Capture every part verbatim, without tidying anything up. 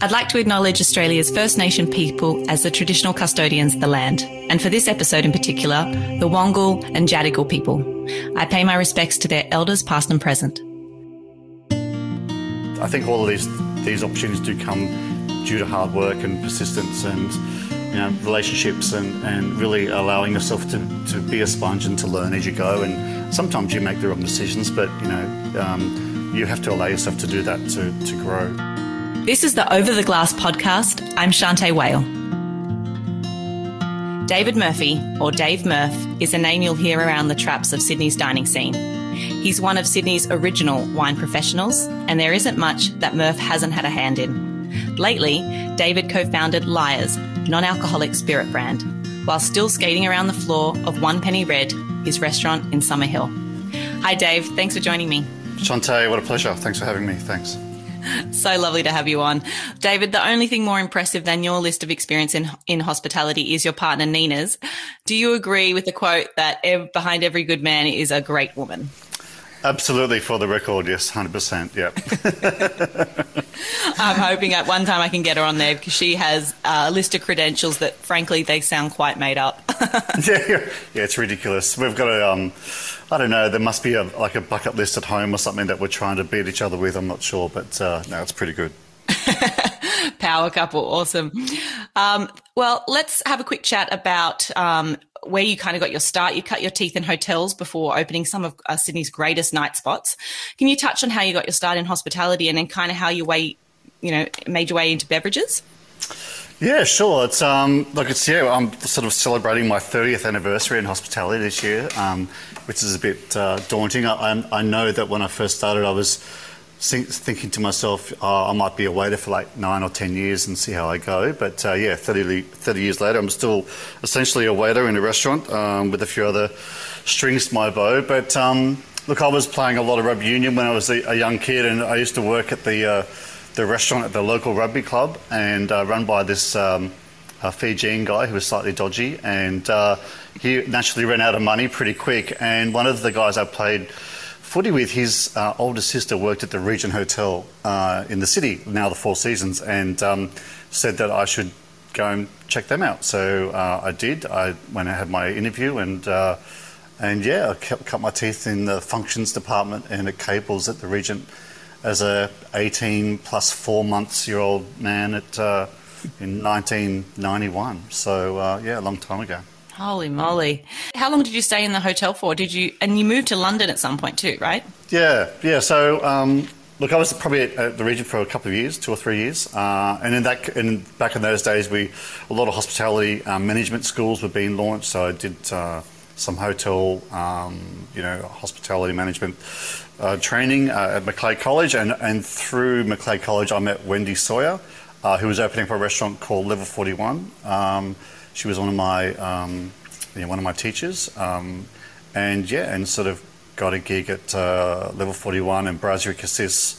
I'd like to acknowledge Australia's First Nation people as the traditional custodians of the land, and for this episode in particular, the Wongal and Jadigal people. I pay my respects to their elders past and present. I think all of these these opportunities do come due to hard work and persistence and you know relationships and, and really allowing yourself to, to be a sponge and to learn as you go. And sometimes you make the wrong decisions, but you know um, you have to allow yourself to do that to, to grow. This is the Over the Glass podcast. I'm Shantae Whale. David Murphy, or Dave Murph, is a name you'll hear around the traps of Sydney's dining scene. He's one of Sydney's original wine professionals, and there isn't much that Murph hasn't had a hand in. Lately, David co-founded Lyre's non-alcoholic spirit brand, while still skating around the floor of One Penny Red, his restaurant in Summerhill. Hi, Dave. Thanks for joining me. Shantae, what a pleasure. Thanks for having me. Thanks. So lovely to have you on. David, the only thing more impressive than your list of experience in in hospitality is your partner, Nina's. Do you agree with the quote that ev- behind every good man is a great woman? Absolutely, for the record, yes, one hundred percent, yeah. I'm hoping at one time I can get her on there because she has a list of credentials that, frankly, they sound quite made up. yeah, yeah, it's ridiculous. We've got a, um, I don't know, there must be a, like a bucket list at home or something that we're trying to beat each other with, I'm not sure, but uh, no, it's pretty good. Power couple, awesome. Um, well, let's have a quick chat about um, where you kind of got your start. You cut your teeth in hotels before opening some of uh, Sydney's greatest night spots. Can you touch on how you got your start in hospitality and then kind of how you way, you know, made your way into beverages? Yeah, sure. It's um, look, it's yeah. I'm sort of celebrating my thirtieth anniversary in hospitality this year, um, which is a bit uh, daunting. I, I know that when I first started, I was thinking to myself, oh, I might be a waiter for like nine or ten years and see how I go. But uh, yeah, thirty, thirty years later, I'm still essentially a waiter in a restaurant um, with a few other strings to my bow. But um, look, I was playing a lot of rugby union when I was a, a young kid, and I used to work at the uh, the restaurant at the local rugby club and uh, run by this um, a Fijian guy who was slightly dodgy, and uh, he naturally ran out of money pretty quick. And one of the guys I played footy with, his uh, older sister worked at the Regent Hotel uh, in the city, now the Four Seasons, and um, said that I should go and check them out. So uh, I did. I went and had my interview, and uh, and yeah, I kept, cut my teeth in the functions department and at Cables at the Regent as a eighteen plus four months year old man at uh, in nineteen ninety-one. So uh, yeah, a long time ago. Holy moly. How long did you stay in the hotel for? Did you, and you moved to London at some point too, right? Yeah, yeah. So, um, look, I was probably at, at the Regent for a couple of years, two or three years. Uh, and in that, in, back in those days, we, a lot of hospitality um, management schools were being launched. So I did uh, some hotel, um, you know, hospitality management uh, training uh, at Macleay College. And, and through Macleay College, I met Wendy Sawyer, uh, who was opening for a restaurant called Level forty-one. Um, She was one of my um, you know, one of my teachers, um, and yeah, and sort of got a gig at uh, Level forty-one and Brasserie Cassis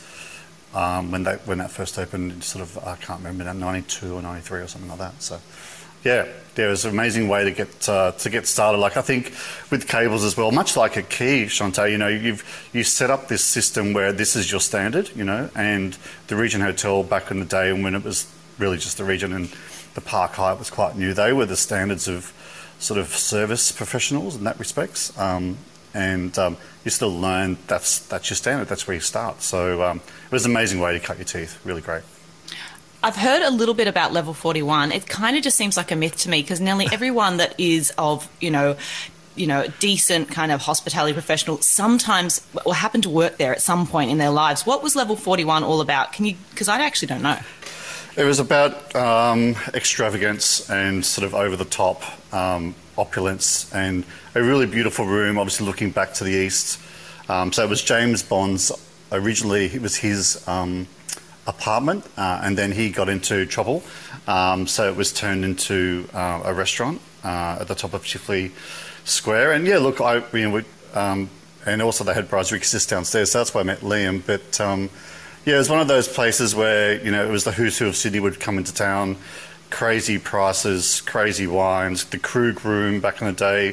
um, when that when that first opened. Sort of I can't remember now, ninety-two or ninety-three or something like that. So yeah, there was an amazing way to get uh, to get started. Like I think with Cables as well, much like a key, Shantae, you know, you've you set up this system where this is your standard, you know, and the Regent Hotel back in the day when it was really just the Regent and the Park Hyatt was quite new. They were the standards of sort of service professionals in that respects. Um, and um, you still learn that's that's your standard, that's where you start. So um, it was an amazing way to cut your teeth, really great. I've heard a little bit about Level forty-one. It kind of just seems like a myth to me because nearly everyone that is of, you know, you know, decent kind of hospitality professional sometimes or happen to work there at some point in their lives. What was Level forty-one all about? Can you, because I actually don't know. It was about um, extravagance and sort of over-the-top um, opulence and a really beautiful room, obviously looking back to the east. Um, so it was James Bond's, originally it was his um, apartment uh, and then he got into trouble. Um, so it was turned into uh, a restaurant uh, at the top of Chifley Square. And yeah, look, I, you know, we, um, and also they had Brasserie Cassis downstairs, so that's where I met Liam. But um, yeah, it was one of those places where, you know, it was the who's who of Sydney would come into town, crazy prices, crazy wines, the Krug room back in the day,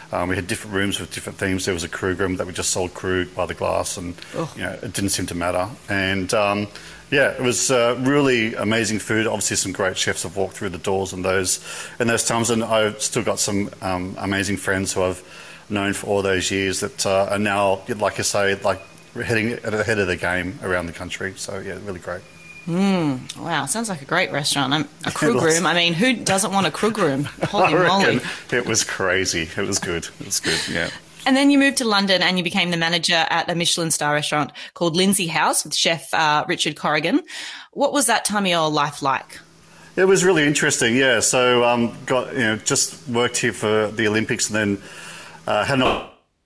Um, we had different rooms with different themes. There was a Krug room that we just sold Krug by the glass, and Oh. you know, it didn't seem to matter. And um, yeah, it was uh, really amazing food. Obviously, some great chefs have walked through the doors in those in those times, and I've still got some um, amazing friends who I've known for all those years that uh, are now, like you say, like heading at the head of the game around the country. So yeah, really great. Mm, wow, sounds like a great restaurant. Um, a Krug Lots. room. I mean, who doesn't want a Krug room? Holy I moly. reckon it was crazy. It was good. It was good. Yeah. And then you moved to London and you became the manager at a Michelin star restaurant called Lindsay House with chef uh, Richard Corrigan. What was that time of your life like? It was really interesting. Yeah. So um, got you know just worked here for the Olympics, and then uh, had an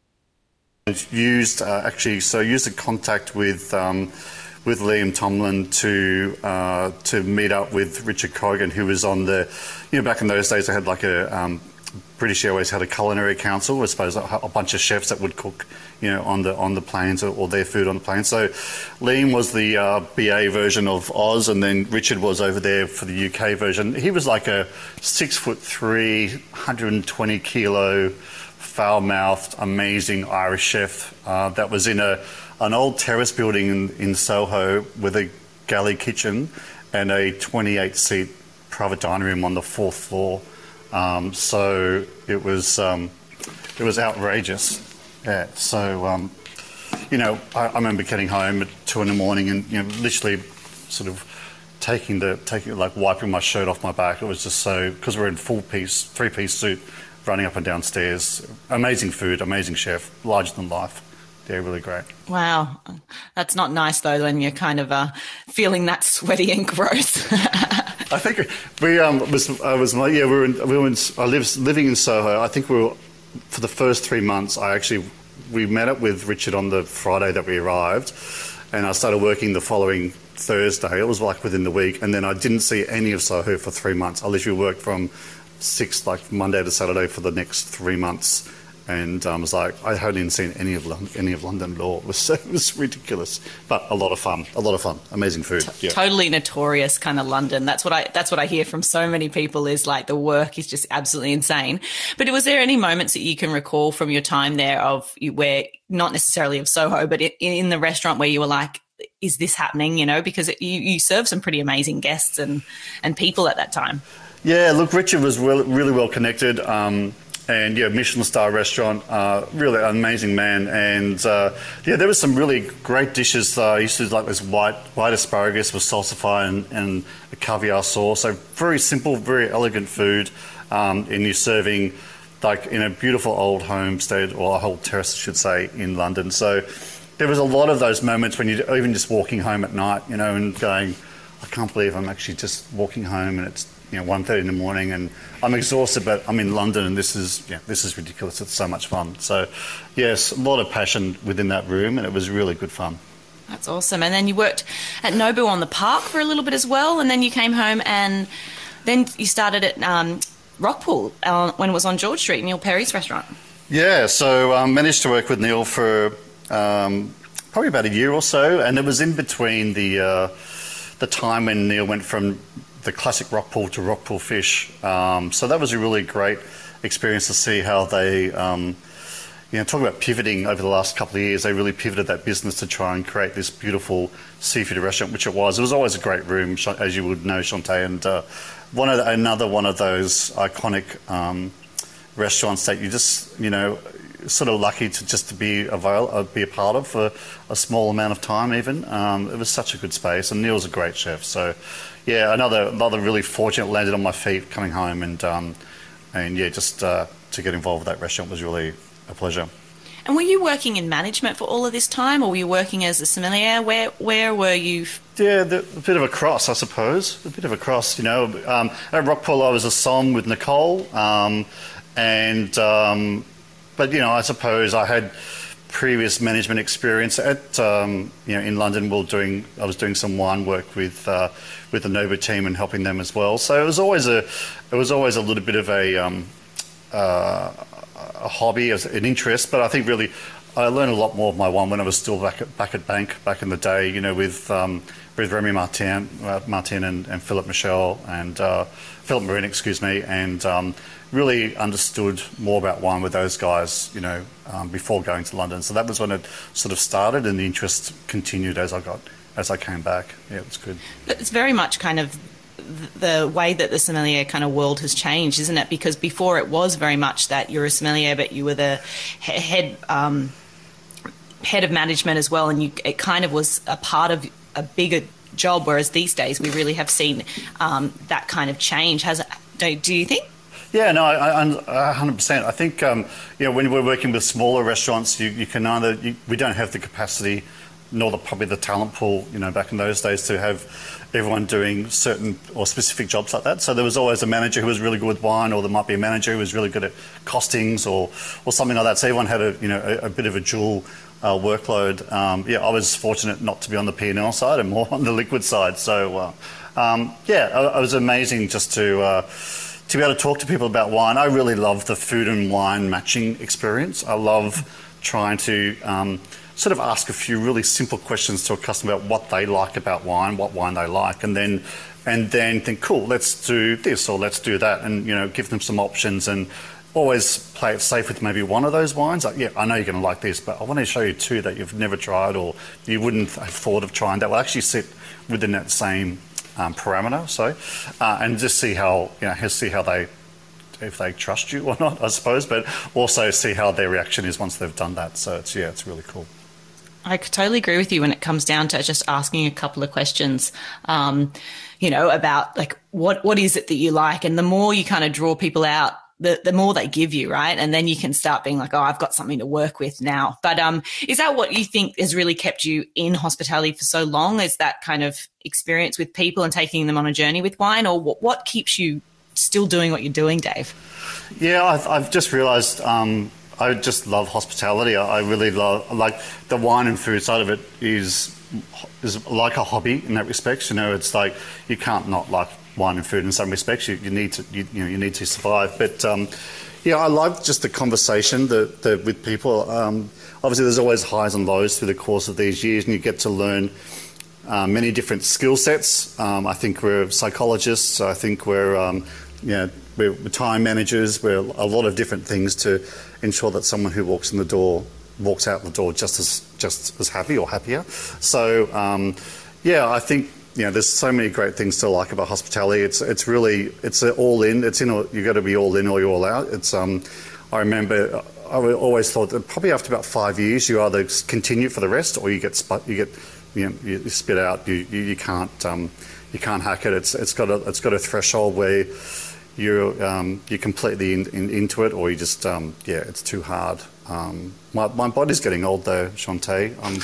used uh, actually so used a contact with. Um, with Liam Tomlin to uh, to meet up with Richard Corrigan, who was on the, you know, back in those days they had like a, um, British Airways had a culinary council, I suppose, a, a bunch of chefs that would cook, you know, on the on the planes or, or their food on the plane. So Liam was the uh, B A version of Oz, and then Richard was over there for the U K version. He was like a six foot three, one hundred twenty kilo, foul-mouthed, amazing Irish chef uh, that was in a an old terrace building in, in Soho with a galley kitchen and a twenty-eight seat private dining room on the fourth floor. Um, so it was um, it was outrageous. Yeah. So um, you know, I, I remember getting home at two in the morning and you know, literally sort of taking the taking like wiping my shirt off my back. It was just so because we're in full piece, three piece suit, running up and down stairs. Amazing food, amazing chef, larger than life. They're really great. Wow. That's not nice, though, when you're kind of uh, feeling that sweaty and gross. I think we um was I was like yeah we were in, we were in, I lived living in Soho. I think we were for the first three months. I actually we met up with Richard on the Friday that we arrived, and I started working the following Thursday. It was like within the week, and then I didn't see any of Soho for three months. I literally worked from six like Monday to Saturday for the next three months. And I um, was like, I hadn't even seen any of London, any of London at all. It was, it was ridiculous, but a lot of fun. A lot of fun. Amazing food. T- yeah. Totally notorious kind of London. That's what I. That's what I hear from so many people. Is like the work is just absolutely insane. But was there any moments that you can recall from your time there of where not necessarily of Soho, but in, in the restaurant where you were like, is this happening? You know, because it, you you served some pretty amazing guests and and people at that time. Yeah. Look, Richard was really, really well connected. Um, And yeah, Michelin star restaurant, uh, really amazing man. And uh, yeah, there was some really great dishes. Uh, I used to do like this white white asparagus with salsify and, and a caviar sauce. So very simple, very elegant food. Um, and you're serving like in a beautiful old homestead or a whole terrace, I should say, in London. So there was a lot of those moments when you're even just walking home at night, you know, and going, I can't believe I'm actually just walking home and it's, you know, one thirty in the morning and I'm exhausted, but I'm in London and this is, yeah, this is ridiculous. It's so much fun. So, yes, a lot of passion within that room and it was really good fun. That's awesome. And then you worked at Nobu on the Park for a little bit as well, and then you came home and then you started at um, Rockpool uh, when it was on George Street, Neil Perry's restaurant. Yeah, so I um, managed to work with Neil for um, probably about a year or so, and it was in between the uh, the time when Neil went from the classic Rockpool to Rockpool Fish. Um, so that was a really great experience to see how they, um, you know, talk about pivoting over the last couple of years. They really pivoted that business to try and create this beautiful seafood restaurant, which it was. It was always a great room, as you would know, Shantae, and uh, one of the, another one of those iconic um, restaurants that you just, you know, sort of lucky to just to be avail- uh, be a part of for a small amount of time even. Um, it was such a good space, and Neil's a great chef. So, yeah, another another really fortunate landed on my feet coming home, and um, and yeah, just uh, to get involved with that restaurant was really a pleasure. And were you working in management for all of this time, or were you working as a sommelier? Where where were you? Yeah, the, a bit of a cross, I suppose. A bit of a cross, you know. Um, at Rockpool, I was a somm with Nicole, um, and um, but you know, I suppose I had previous management experience at um, you know in London. We're doing I was doing some wine work with uh, with the Nobu team and helping them as well. So it was always a it was always a little bit of a um, uh, a hobby, an interest. But I think really I learned a lot more of my wine when I was still back at back at Bank back in the day. You know, with um, with Remy Martin, uh, Martin and, and Philip Michel and uh, Philip Marin, excuse me, and um, really understood more about wine with those guys, you know, um, before going to London. So that was when it sort of started, and the interest continued as I got as I came back. Yeah, it was good. It's very much kind of the way that the sommelier kind of world has changed, isn't it? Because before it was very much that you're a sommelier, but you were the head um, head of management as well, and you, it kind of was a part of a bigger job. Whereas these days, we really have seen um, that kind of change. Has it, do, do you think? Yeah, no, I, I, one hundred percent. I think um, you know, when we're working with smaller restaurants, you, you can either you, we don't have the capacity, nor the, probably the talent pool, you know, back in those days to have everyone doing certain or specific jobs like that. So there was always a manager who was really good with wine, or there might be a manager who was really good at costings or, or something like that. So everyone had a, you know, a, a bit of a dual uh, workload. Um, yeah, I was fortunate not to be on the P and L side and more on the liquid side. So, uh, um, yeah, it was amazing just to... Uh, to be able to talk to people about wine. I really love the food and wine matching experience. I love trying to um, sort of ask a few really simple questions to a customer about what they like about wine, what wine they like, and then and then think, cool, let's do this or let's do that, and you know, give them some options and always play it safe with maybe one of those wines. Like, yeah, I know you're going to like this, but I want to show you two that you've never tried or you wouldn't have thought of trying that will actually sit within that same Um, parameter, so uh, and just see how you know see how they if they trust you or not, I suppose, but also see how their reaction is once they've done that. So it's yeah, it's really cool. I totally agree with you when it comes down to just asking a couple of questions, um, you know, about like what what is it that you like, and the more you kind of draw people out, the the more they give you, right? And then you can start being like, oh, I've got something to work with now. But um, is that what you think has really kept you in hospitality for so long? Is that kind of experience with people and taking them on a journey with wine, or what, what keeps you still doing what you're doing, Dave? Yeah, I've, I've just realised um, I just love hospitality. I, I really love, like, the wine and food side of it is is like a hobby in that respect. You know, it's like you can't not like wine and food in some respects. You, you need to, you, you know, you need to survive. But um, yeah, I love just the conversation the, the, with people. Um, obviously, there's always highs and lows through the course of these years, and you get to learn uh, many different skill sets. Um, I think we're psychologists. I think we're, um, you know, we're, we're time managers. We're a lot of different things to ensure that someone who walks in the door walks out the door just as just as happy or happier. So um, yeah, I think. You know, there's so many great things to like about hospitality. It's it's really it's all in. It's in. You got to be all in or you're all out. It's. Um, I remember I always thought that probably after about five years, you either continue for the rest or you get sput, you get you know you spit out. You you, you can't um, you can't hack it. It's it's got a it's got a threshold where you're um, you're completely in, in, into it, or you just um, yeah, it's too hard. Um, my, my body's getting old though, Shantae. Um,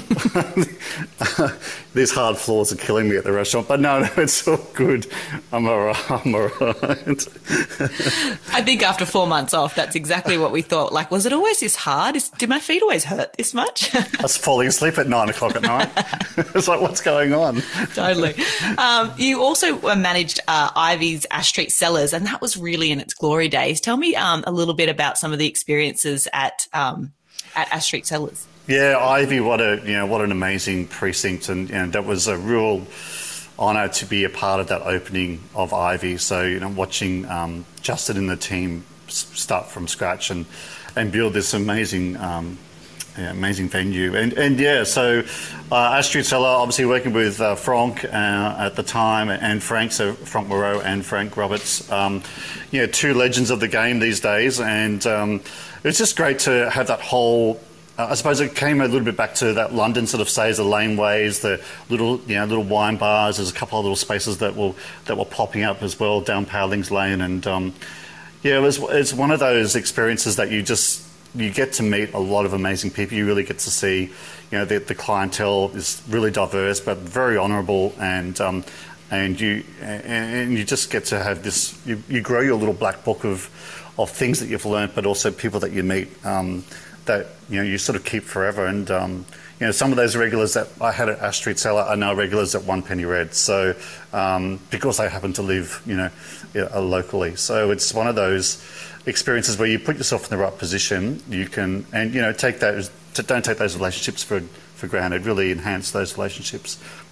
these hard floors are killing me at the restaurant, but no, no, it's all good. I'm all right. I'm all right. I think after four months off, that's exactly what we thought. Like, was it always this hard? Is, did my feet always hurt this much? I was falling asleep at nine o'clock at night. It's like, what's going on? Totally. Um, you also managed uh, Ivy's Ash Street Cellars, and that was really in its glory days. Tell me um, a little bit about some of the experiences at At, um, at Ash Street Cellars. Yeah, Ivy, what a you know what an amazing precinct, and you know, that was a real honour to be a part of that opening of Ivy. So you know, watching um, Justin and the team start from scratch and and build this amazing um, yeah, amazing venue, and and yeah, so uh, Ash Street Cellar, obviously working with uh, Franck uh, at the time, and Frank, so Franck Moreau and Frank Roberts, um, you know, two legends of the game these days, and um, it's just great to have that whole. Uh, I suppose it came a little bit back to that London sort of stays, the laneways, the little you know little wine bars. There's a couple of little spaces that will that were popping up as well down Powlings Lane, and um, yeah, it was it's one of those experiences that you just. You get to meet a lot of amazing people. You really get to see, you know, the, the clientele is really diverse, but very honourable, and um, and you and you just get to have this. You, you grow your little black book of of things that you've learned, but also people that you meet um, that you know you sort of keep forever. And um, you know, some of those regulars that I had at Ash Street Cellar are now regulars at One Penny Red. So um, because they happen to live, you know, locally. So it's one of those experiences where you put yourself in the right position, you can, and you know, take those, don't take those relationships for for granted. Really enhance those relationships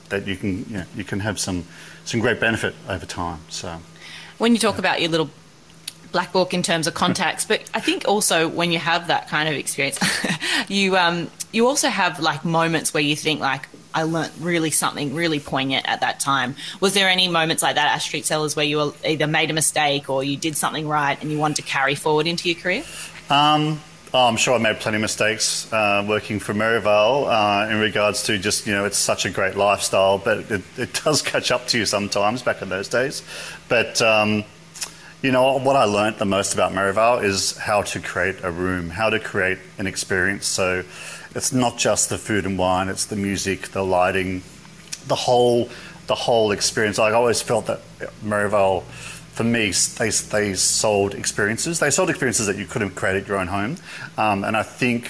that you can you know, you can have some some great benefit over time. So when you talk yeah. about your little black book in terms of contacts, but I think also when you have that kind of experience, you um you also have like moments where you think like, I learnt really something really poignant at that time. Was there any moments like that at Street Sellers where you either made a mistake or you did something right and you wanted to carry forward into your career? Um, oh, I'm sure I made plenty of mistakes uh, working for Merivale uh, in regards to just, you know, it's such a great lifestyle, but it, it does catch up to you sometimes back in those days. But, um, you know, what I learnt the most about Merivale is how to create a room, how to create an experience. So it's not just the food and wine, it's the music, the lighting, the whole the whole experience. I always felt that Merivale, for me, they, they sold experiences. They sold experiences that you couldn't create at your own home. Um, and I think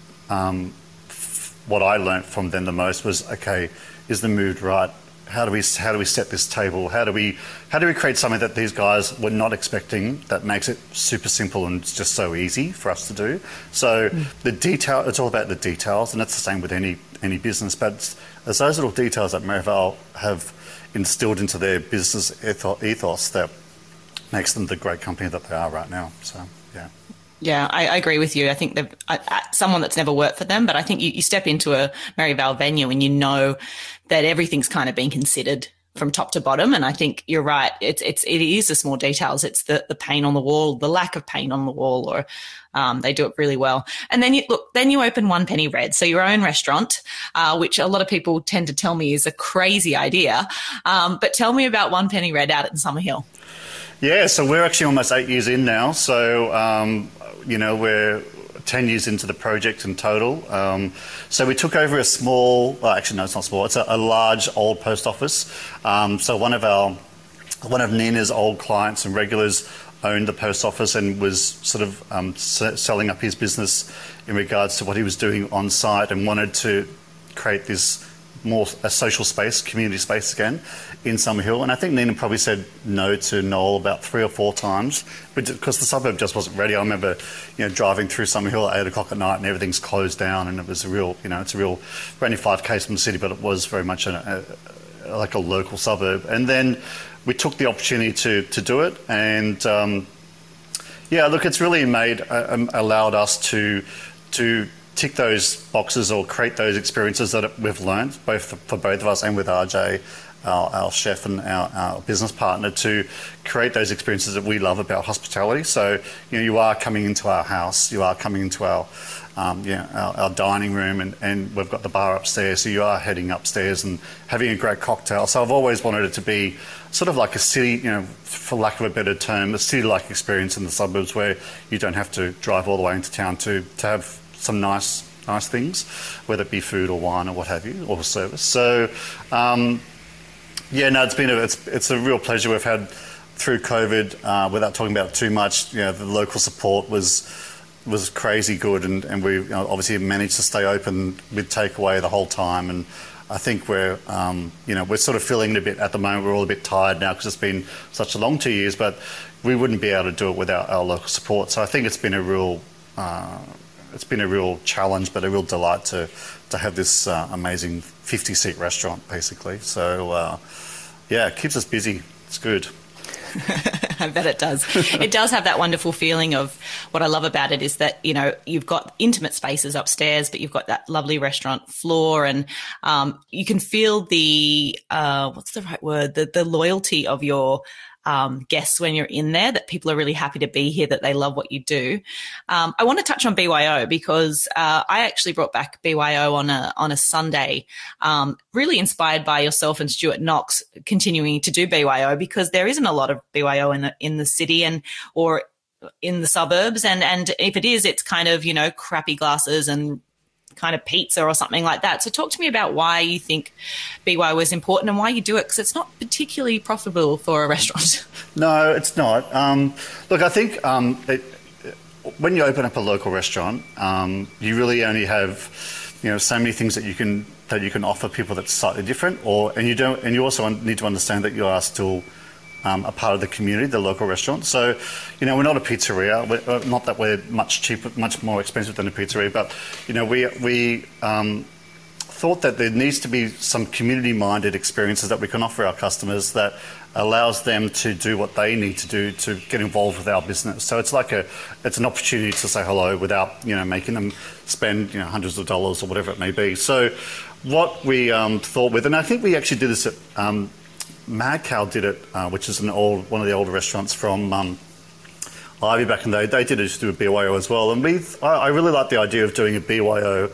um, f- what I learnt from them the most was, okay, is the mood right? How do we how do we set this table? How do we how do we create something that these guys were not expecting that makes it super simple and it's just so easy for us to do? So mm. the detail, it's all about the details, and that's the same with any any business. But it's, it's those little details that Merivale have instilled into their business ethos that makes them the great company that they are right now. So yeah. Yeah, I, I agree with you. I think they've, I, I, someone that's never worked for them, but I think you, you step into a Merivale venue and you know that everything's kind of been considered from top to bottom. And I think you're right. It's it's it is the small details. It's the the paint on the wall, the lack of paint on the wall, or um, they do it really well. And then you look, then you open One Penny Red, so your own restaurant, uh, which a lot of people tend to tell me is a crazy idea. Um, but tell me about One Penny Red out at Summerhill. Yeah, so we're actually almost eight years in now. So, um, you know, we're ten years into the project in total. Um, so we took over a small, well, actually, no, it's not small. It's a, a large old post office. Um, so one of our, one of Nina's old clients and regulars owned the post office and was sort of um, s- selling up his business in regards to what he was doing on site, and wanted to create this more a social space, community space again in Summerhill. And I think Nina probably said no to Noel about three or four times because the suburb just wasn't ready. I remember, you know, driving through Summerhill at eight o'clock at night and everything's closed down, and it was a real, you know, it's a real, we're only five k's from the city, but it was very much a, a, like a local suburb. And then we took the opportunity to to do it, and um, yeah, look, it's really made uh, allowed us to to. tick those boxes or create those experiences that we've learned, both for, for both of us and with R J, our, our chef and our, our business partner, to create those experiences that we love about hospitality. So, you know, you are coming into our house, you are coming into our, um, you know, our, our dining room, and, and we've got the bar upstairs, so you are heading upstairs and having a great cocktail. So I've always wanted it to be sort of like a city, you know, for lack of a better term, a city-like experience in the suburbs where you don't have to drive all the way into town to, to have some nice nice things, whether it be food or wine or what have you, or service. So, um, yeah, no, it's been a, it's, it's a real pleasure we've had through COVID, uh, without talking about it too much. You know, the local support was was crazy good, and, and we, you know, obviously managed to stay open with takeaway the whole time. And I think we're, um, you know, we're sort of feeling it a bit at the moment. We're all a bit tired now because it's been such a long two years, but we wouldn't be able to do it without our local support. So I think it's been a real... Uh, It's been a real challenge, but a real delight to to have this uh, amazing fifty-seat restaurant, basically. So, uh, yeah, it keeps us busy. It's good. I bet it does. It does have that wonderful feeling of, what I love about it is that, you know, you've got intimate spaces upstairs, but you've got that lovely restaurant floor, and um, you can feel the, uh, what's the right word, the, the loyalty of your Um, guests when you're in there, that people are really happy to be here, that they love what you do. Um, I want to touch on B Y O because uh, I actually brought back B Y O on a on a Sunday, um, really inspired by yourself and Stuart Knox continuing to do B Y O, because there isn't a lot of B Y O in the in the city and or in the suburbs, and and if it is, it's kind of, you know, crappy glasses and kind of pizza or something like that. So talk to me about why you think B Y O is important and why you do it, because it's not particularly profitable for a restaurant. No, it's not. Um, look, I think um, it, when you open up a local restaurant, um, you really only have, you know, so many things that you can that you can offer people that's slightly different, or and you don't, and you also need to understand that you are still Um, a part of the community, the local restaurant. So, you know, we're not a pizzeria. We're, uh, not that we're much cheaper, much more expensive than a pizzeria, but, you know, we we um, thought that there needs to be some community-minded experiences that we can offer our customers that allows them to do what they need to do to get involved with our business. So it's like a, it's an opportunity to say hello without, you know, making them spend, you know, hundreds of dollars or whatever it may be. So what we um, thought with, and I think we actually did this at, um, Mad Cow did it, uh, which is an old, one of the older restaurants from um, Ivy back in the day. They did just do a B Y O as well. And we, I, I really like the idea of doing a B Y O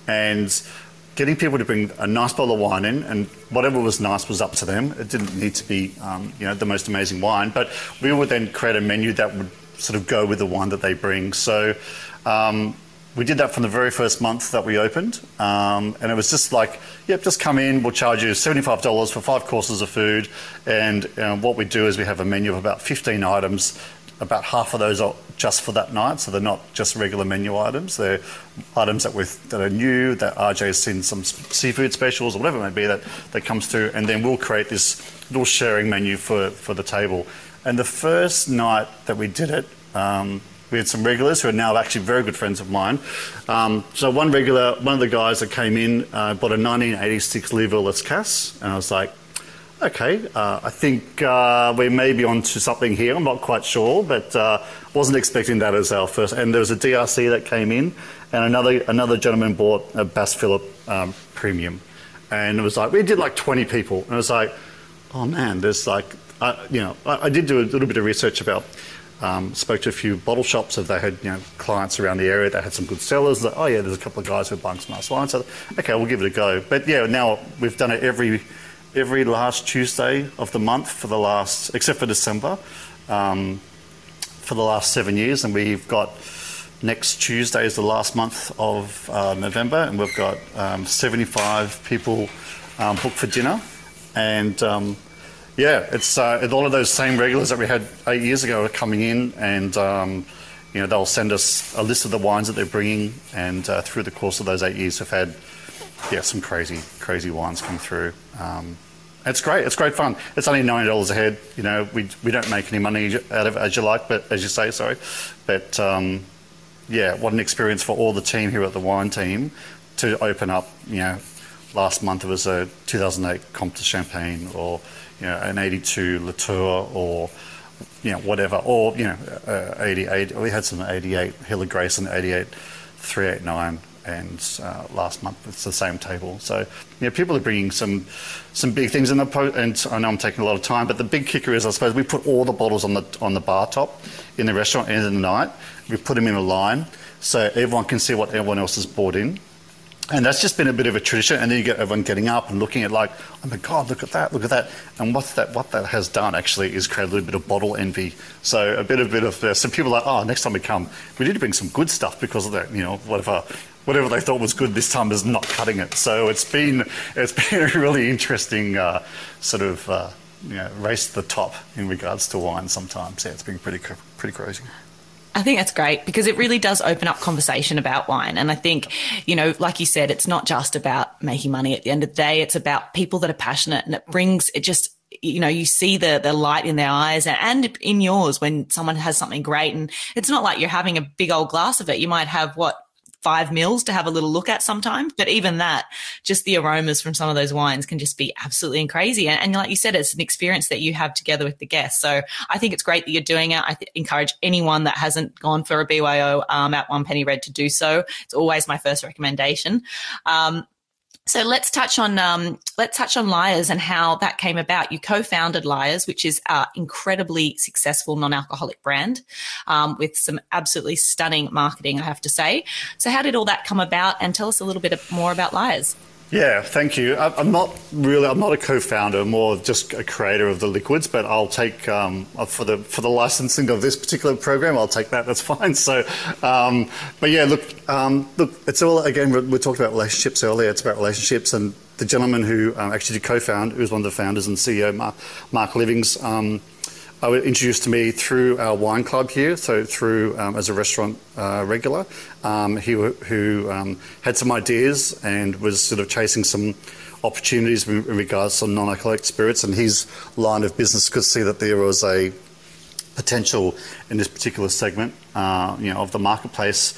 and getting people to bring a nice bottle of wine in, and whatever was nice was up to them. It didn't need to be, um, you know, the most amazing wine, but we would then create a menu that would sort of go with the wine that they bring. So um, we did that from the very first month that we opened, um, and it was just like, yep, just come in, we'll charge you seventy-five dollars for five courses of food, and uh, what we do is we have a menu of about fifteen items. About half of those are just for that night, so they're not just regular menu items. They're items that, with, that are new, that R J's seen some seafood specials or whatever it may be that, that comes through, and then we'll create this little sharing menu for, for the table. And the first night that we did it, um, we had some regulars who are now actually very good friends of mine. Um, so one regular, one of the guys that came in uh, bought a nineteen eighty-six Leeville Lascasse, and I was like, okay, uh, I think uh, we may be onto something here. I'm not quite sure, but uh, wasn't expecting that as our first. And there was a D R C that came in, and another another gentleman bought a Bass Phillip um, Premium, and it was like we did like twenty people, and it was like, oh man, there's like, I, you know, I, I did do a little bit of research about. Um, spoke to a few bottle shops if they had, you know, clients around the area that had some good sellers. Like, oh yeah, there's a couple of guys who are buying some nice wine. So okay, we'll give it a go. But yeah, now we've done it every. every last Tuesday of the month for the last, except for December, um, for the last seven years. And we've got, next Tuesday is the last month of uh, November, and we've got um, seventy-five people um, booked for dinner. And um, yeah, it's uh, all of those same regulars that we had eight years ago are coming in, and um, you know, they'll send us a list of the wines that they're bringing, and uh, through the course of those eight years we've had yeah, some crazy, crazy wines come through. Um, it's great. It's great fun. It's only ninety dollars a head. You know, we we don't make any money out of it, as you like, but as you say, sorry. But um, yeah, what an experience for all the team here at the wine team to open up. You know, last month it was a two thousand eight Comte de Champagne, or you know, an eighty-two Latour, or you know, whatever, or you know, uh, eighty-eight. We had some eighty-eight Hill of Grace and eighty-eight three eighty-nine. And uh, last month it's the same table. So yeah, people are bringing some some big things in the po- and I know I'm taking a lot of time, but the big kicker is, I suppose, we put all the bottles on the on the bar top in the restaurant end of the night. We put them in a line so everyone can see what everyone else has bought in. And that's just been a bit of a tradition. And then you get everyone getting up and looking at like, oh my God, look at that, look at that. And what's that? What that has done actually is create a little bit of bottle envy. So a bit, a bit of uh, some people are like, oh, next time we come, we need to bring some good stuff because of that. You know, whatever, whatever they thought was good this time is not cutting it. So it's been, it's been a really interesting uh, sort of uh, you know, race to the top in regards to wine. Sometimes, yeah, it's been pretty, pretty crazy. I think that's great because it really does open up conversation about wine. And I think, you know, like you said, it's not just about making money at the end of the day. It's about people that are passionate, and it brings, it just, you know, you see the the light in their eyes and in yours when someone has something great. And it's not like you're having a big old glass of it. You might have what, five mils to have a little look at sometimes. But even that, just the aromas from some of those wines can just be absolutely crazy. And, and like you said, it's an experience that you have together with the guests. So I think it's great that you're doing it. I th- encourage anyone that hasn't gone for a B Y O um, at One Penny Red to do so. It's always my first recommendation. Um, So let's touch on um, let's touch on Lyre's and how that came about. You co-founded Lyre's, which is an incredibly successful non-alcoholic brand um, with some absolutely stunning marketing, I have to say. So how did all that come about? And tell us a little bit more about Lyre's. Yeah, thank you. I'm not really, I'm not a co-founder, more just a creator of the liquids, but I'll take, um, for the for the licensing of this particular program, I'll take that, that's fine. So, um, but yeah, look, um, look, it's all, again, we talked about relationships earlier, it's about relationships, and the gentleman who um, actually did co-found, who was one of the founders and C E O, Mark, Mark Livings, um, I was introduced to me through our wine club here, so through um, as a restaurant uh, regular. Um, he who um, had some ideas and was sort of chasing some opportunities in regards to non-alcoholic spirits, and his line of business could see that there was a potential in this particular segment, uh, you know, of the marketplace.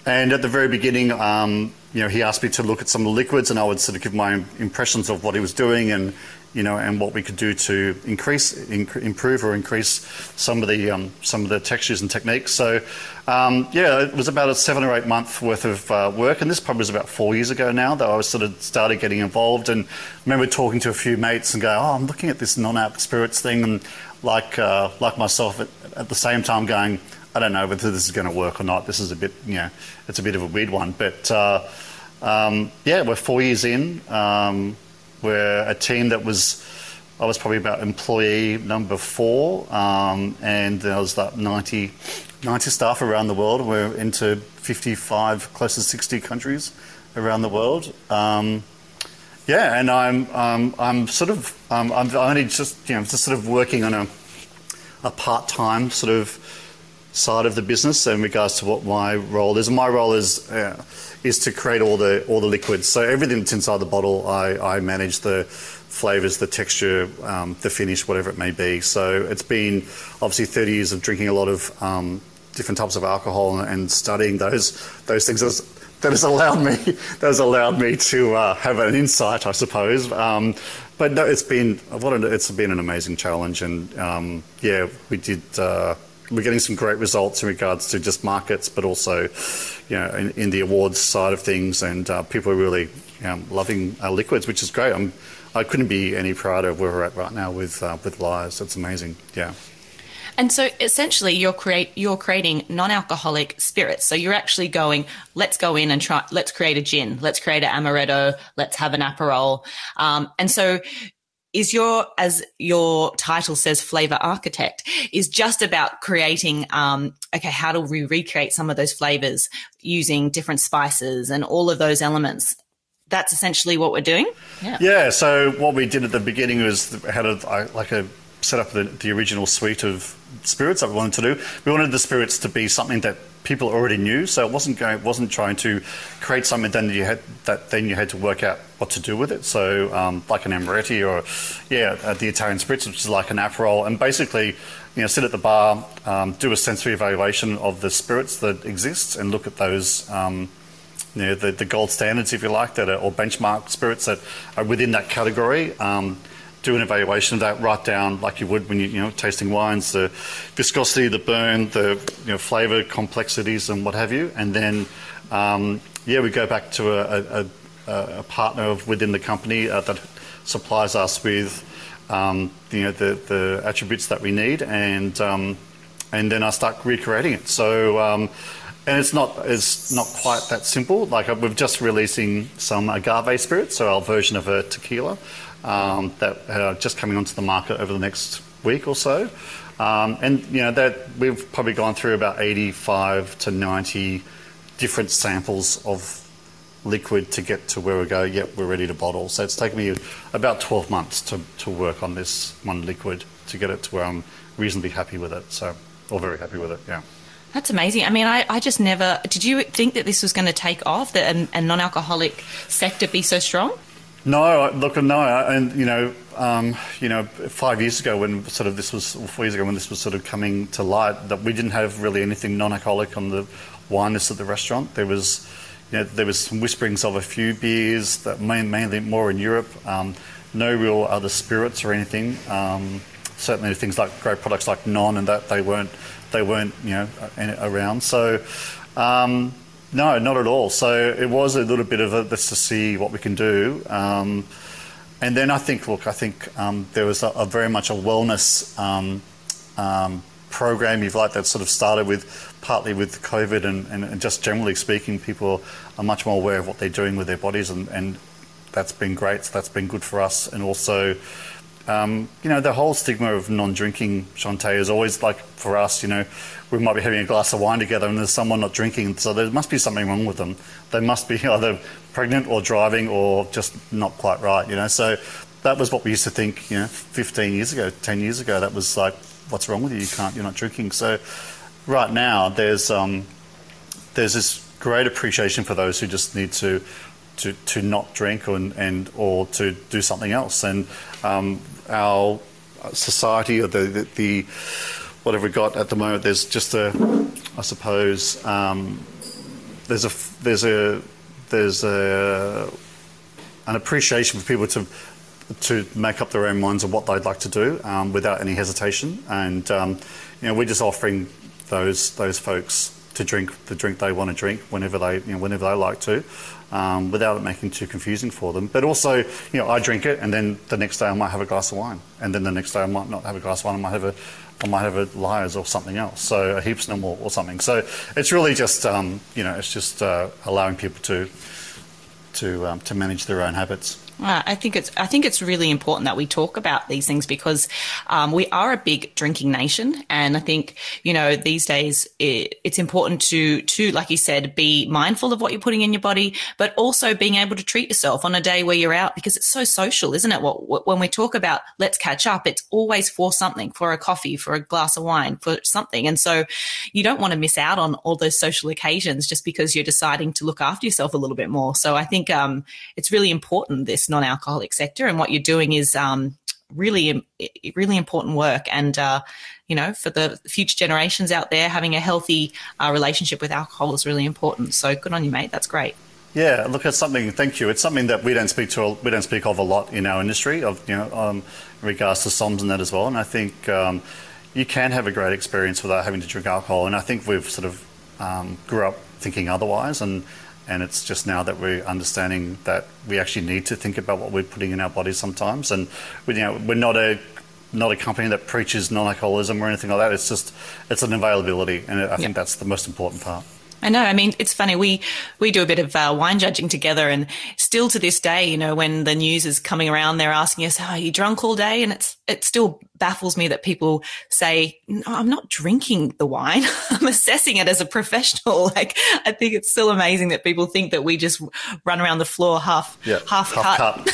And at the very beginning, um, you know, he asked me to look at some of the liquids, and I would sort of give my impressions of what he was doing, and you know, and what we could do to increase, inc- improve, or increase some of the um, some of the textures and techniques. So, um, yeah, it was about a seven or eight month worth of uh, work, and this probably was about four years ago now that I was sort of started getting involved. And I remember talking to a few mates and going, "Oh, I'm looking at this non-alc spirits thing," and like uh, like myself, at, at the same time going, "I don't know whether this is going to work or not. This is a bit, you know, it's a bit of a weird one." But uh, um, yeah, we're four years in. Um, We're a team that was, I was probably about employee number four, um, and there was like ninety, ninety staff around the world. We're into fifty-five, close to sixty countries around the world. Um, yeah, and I'm, um, I'm sort of, um, I'm only just, you know, just sort of working on a, a part-time sort of side of the business in regards to what my role is. And my role is uh, is to create all the all the liquids. So everything that's inside the bottle, I, I manage the flavours, the texture, um, the finish, whatever it may be. So it's been obviously thirty years of drinking a lot of um, different types of alcohol and, and studying those those things that has, that has allowed me that has allowed me to uh, have an insight, I suppose. Um, but no, it's been what an, it's been an amazing challenge, and um, yeah, we did. Uh, We're getting some great results in regards to just markets, but also, you know, in, in the awards side of things, and uh, people are really um, loving our liquids, which is great. I'm, I couldn't be any prouder of where we're at right now with uh, with Lyre's. It's amazing, yeah. And so, essentially, you're create you're creating non-alcoholic spirits. So you're actually going, let's go in and try, let's create a gin, let's create an amaretto, let's have an Aperol, um, and so. Is your, as your title says, Flavour Architect, is just about creating, um, okay, how do we recreate some of those flavours using different spices and all of those elements? That's essentially what we're doing? Yeah, yeah, so what we did at the beginning was had a, like a set up the, the original suite of spirits that we wanted to do. We wanted the spirits to be something that people already knew, so it wasn't going, wasn't trying to create something then you had that then you had to work out what to do with it. So um, like an Amaretti or yeah, uh, the Italian Spritz, which is like an Aperol, and basically, you know, sit at the bar, um, do a sensory evaluation of the spirits that exist, and look at those. Um, you know, the, the gold standards, if you like, that are, or benchmark spirits that are within that category. Um, do an evaluation of that, write down like you would when you you know tasting wines, the viscosity, the burn, the you know flavour complexities and what have you, and then um, yeah we go back to a, a, a partner of within the company uh, that supplies us with um, you know the, the attributes that we need, and um, and then I start recreating it. So um, and it's not it's not quite that simple. Like we're just releasing some agave spirits, so our version of a tequila. Um, that are just coming onto the market over the next week or so, um, and you know that we've probably gone through about eighty-five to ninety different samples of liquid to get to where we go. Yep, we're ready to bottle. So it's taken me about twelve months to to work on this one liquid to get it to where I'm reasonably happy with it. So, or very happy with it. Yeah. That's amazing. I mean, I, I just never. Did you think that this was going to take off? That a, a non-alcoholic sector be so strong? No, look, no, and you know, um, you know, five years ago when sort of this was, or four years ago when this was sort of coming to light, that we didn't have really anything non-alcoholic on the wine list at the restaurant. There was, you know, there was some whisperings of a few beers that main, mainly more in Europe. Um, no real other spirits or anything. Um, certainly things like great products like Non and that they weren't, they weren't, you know, around. So. Um, No, not at all. So it was a little bit of a, let's just see what we can do. Um, and then I think, look, I think um, there was a, a very much a wellness um, um, program, if you like, that sort of started with, partly with COVID and, and, and just generally speaking, people are much more aware of what they're doing with their bodies, and, and that's been great. So that's been good for us. And also, um, you know, the whole stigma of non-drinking, Shantae, is always like for us, you know, we might be having a glass of wine together and there's someone not drinking, so there must be something wrong with them. They must be either pregnant or driving or just not quite right, you know. So that was what we used to think, you know, fifteen years ago, ten years ago. That was like, what's wrong with you? You can't, you're not drinking. So right now there's um, there's this great appreciation for those who just need to to, to not drink or, and or to do something else. And um, our society, or the, the, the whatever we got at the moment, there's just a, I suppose, um, there's a there's a there's a an appreciation for people to to make up their own minds of what they'd like to do um, without any hesitation, and um, you know, we're just offering those those folks to drink the drink they want to drink whenever they you know whenever they like to, um, without it making it too confusing for them. But also, you know, I drink it, and then the next day I might have a glass of wine, and then the next day I might not have a glass of wine. I might have a I might have a Lyre's or something else, so a Heapsnum or, or something. So it's really just um, you know it's just uh, allowing people to to um, to manage their own habits. Uh, I think it's I think it's really important that we talk about these things because um, we are a big drinking nation, and I think you know these days it, it's important to to like you said, be mindful of what you're putting in your body, but also being able to treat yourself on a day where you're out, because it's so social, isn't it? What, what when we talk about let's catch up, it's always for something, for a coffee, for a glass of wine, for something, and so you don't want to miss out on all those social occasions just because you're deciding to look after yourself a little bit more. So I think um, it's really important this non-alcoholic sector, and what you're doing is um, really, really important work. And, uh, you know, for the future generations out there, having a healthy uh, relationship with alcohol is really important. So good on you, mate. That's great. Yeah, look, it's something. Thank you. It's something that we don't speak to. We don't speak of a lot in our industry, of you know, um, in regards to SOMs and that as well. And I think um, you can have a great experience without having to drink alcohol. And I think we've sort of um, grew up thinking otherwise, and. And it's just now that we're understanding that we actually need to think about what we're putting in our bodies sometimes. And we, you know, we're not a not a company that preaches non-alcoholism or anything like that. It's just it's an availability, and I think yeah. that's the most important part. I know. I mean, it's funny. We we do a bit of uh, wine judging together, and still to this day, you know, when the news is coming around, they're asking us, oh, "Are you drunk all day?" And it's it still baffles me that people say, "No, I'm not drinking the wine. I'm assessing it as a professional." Like, I think it's still amazing that people think that we just run around the floor half yeah, half, half cut.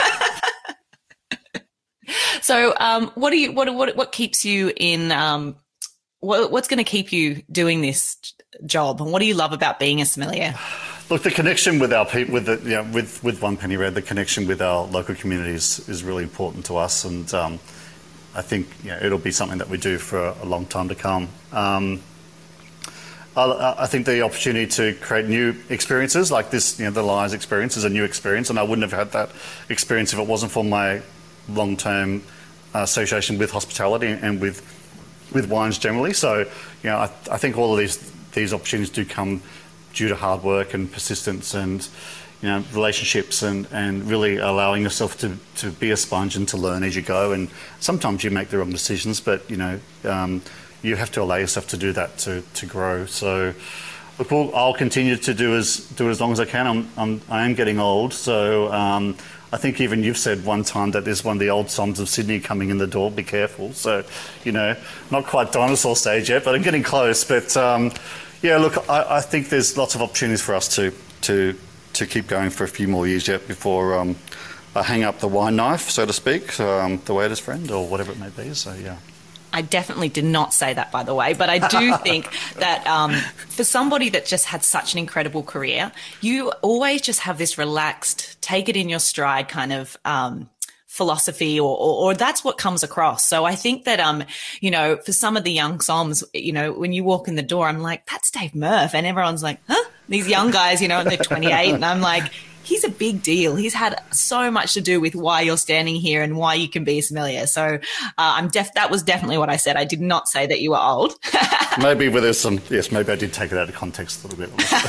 cut. So, um, what do you what what what keeps you in? Um, what, what's going to keep you doing this job, and what do you love about being a sommelier? Look, the connection with our people, with the, you know, with with One Penny Red, the connection with our local communities is really important to us, and um, I think you know, it'll be something that we do for a long time to come. Um, I, I think the opportunity to create new experiences like this, you know, the Lyre's experience is a new experience, and I wouldn't have had that experience if it wasn't for my long-term association with hospitality and with with wines generally. So, you know, I, I think all of these these opportunities do come due to hard work and persistence and, you know, relationships and, and really allowing yourself to, to be a sponge and to learn as you go. And sometimes you make the wrong decisions, but, you know, um, you have to allow yourself to do that to, to grow. So, look, we'll, I'll continue to do as do as long as I can. I'm, I'm I am getting old, so um, I think even you've said one time that there's one of the old SOMs of Sydney coming in the door. Be careful. So, you know, not quite dinosaur stage yet, but I'm getting close. But um, yeah, look, I, I think there's lots of opportunities for us to to to keep going for a few more years yet before um, I hang up the wine knife, so to speak, um, the waiter's friend or whatever it may be. So yeah. I definitely did not say that, by the way, but I do think that um, for somebody that just had such an incredible career, you always just have this relaxed, take it in your stride kind of um, philosophy, or, or, or that's what comes across. So I think that, um, you know, for some of the young SOMs, you know, when you walk in the door, I'm like, that's Dave Murph. And everyone's like, huh? These young guys, you know, and they're twenty-eight. And I'm like, he's a big deal. He's had so much to do with why you're standing here and why you can be a sommelier. So uh, I'm def- that was definitely what I said. I did not say that you were old. Maybe with there's some, yes, maybe I did take it out of context a little bit.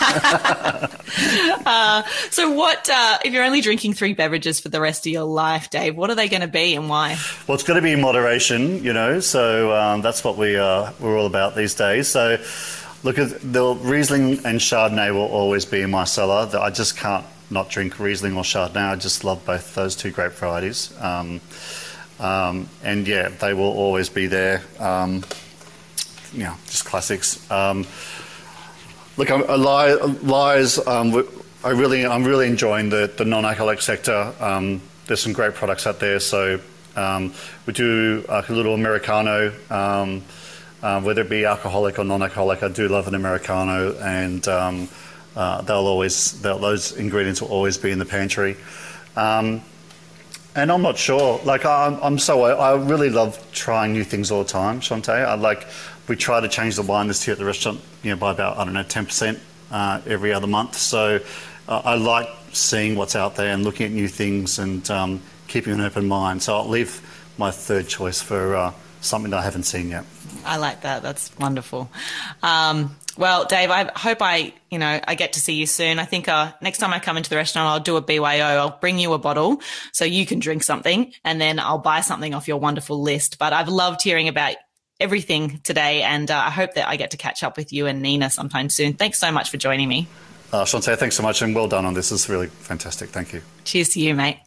uh, so what, uh, if you're only drinking three beverages for the rest of your life, Dave, what are they going to be and why? Well, it's going to be in moderation, you know, so um, that's what we, uh, we're all about these days. So look, the Riesling and Chardonnay will always be in my cellar. I just can't not drink Riesling or Chardonnay. I just love both those two grape varieties. Um, um, and yeah, they will always be there. Um, you know, just classics. Um, look, I'm, a Lyre's, um, I really, I'm really enjoying the, the non-alcoholic sector. Um, there's some great products out there. So um, we do uh, a little Americano, um, uh, whether it be alcoholic or non-alcoholic. I do love an Americano, and um, Uh, they'll always, they'll, those ingredients will always be in the pantry. Um, and I'm not sure, like I'm, I'm so, I really love trying new things all the time, Shantae. I like, we try to change the wine list here at the restaurant, you know, by about, I don't know, ten percent uh, every other month. So uh, I like seeing what's out there and looking at new things and um, keeping an open mind. So I'll leave my third choice for uh, something that I haven't seen yet. I like that. That's wonderful. Um, well, Dave, I hope I, you know, I get to see you soon. I think uh, next time I come into the restaurant, I'll do a B Y O. I'll bring you a bottle so you can drink something, and then I'll buy something off your wonderful list. But I've loved hearing about everything today, and uh, I hope that I get to catch up with you and Nina sometime soon. Thanks so much for joining me. Uh, Shantay, thanks so much, and well done on this. This is really fantastic. Thank you. Cheers to you, mate.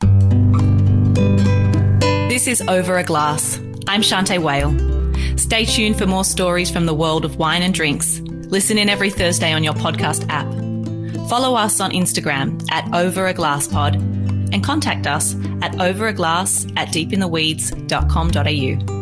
This is Over a Glass. I'm Shantay Wale. Stay tuned for more stories from the world of wine and drinks. Listen in every Thursday on your podcast app. Follow us on Instagram at overaglasspod and contact us at overaglass at deepintheweeds dot com dot a u.